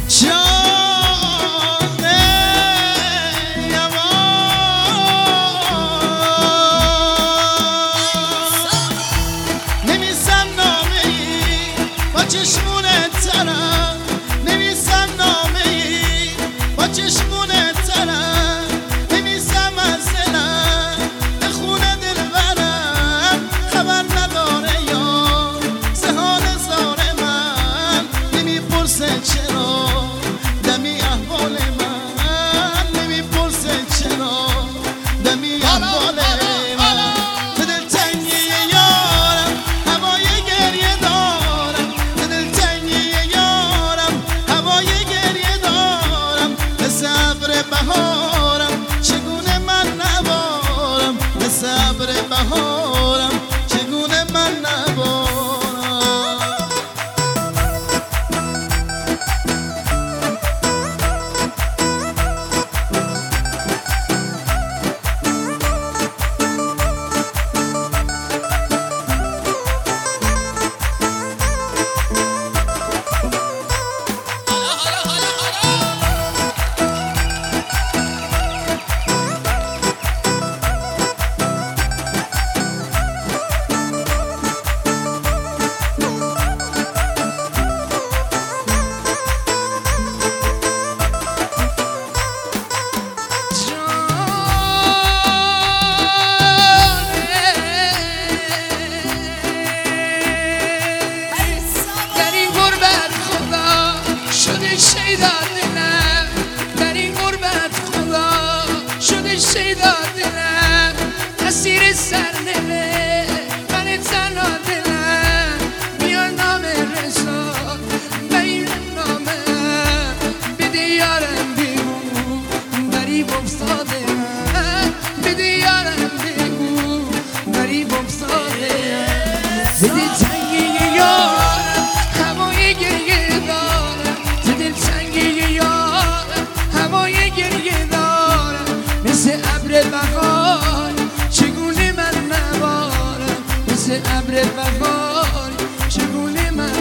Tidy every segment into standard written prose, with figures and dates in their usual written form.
ابر بهار چگونه من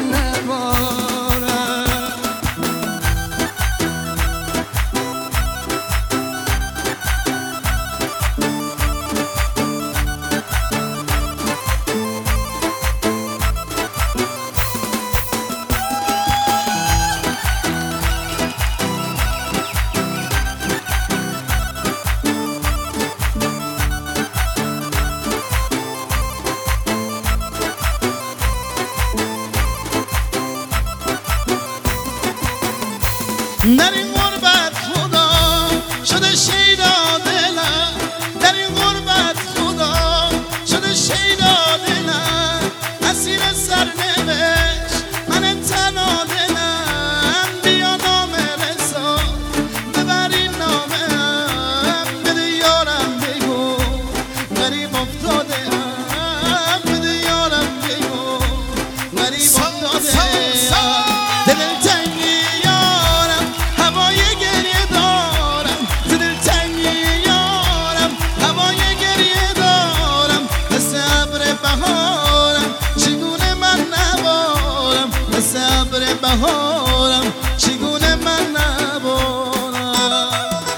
نبارم. در این غربت خدا شده شیدا دلم، در این غربت خدا شده شیدا دلم، اسیر سرنوشت من تنها دلم. بیا نام رسا ببر این نامم، بده یارم بگو غریب افتادم، بده یارم بگو غریب افتادم. بهار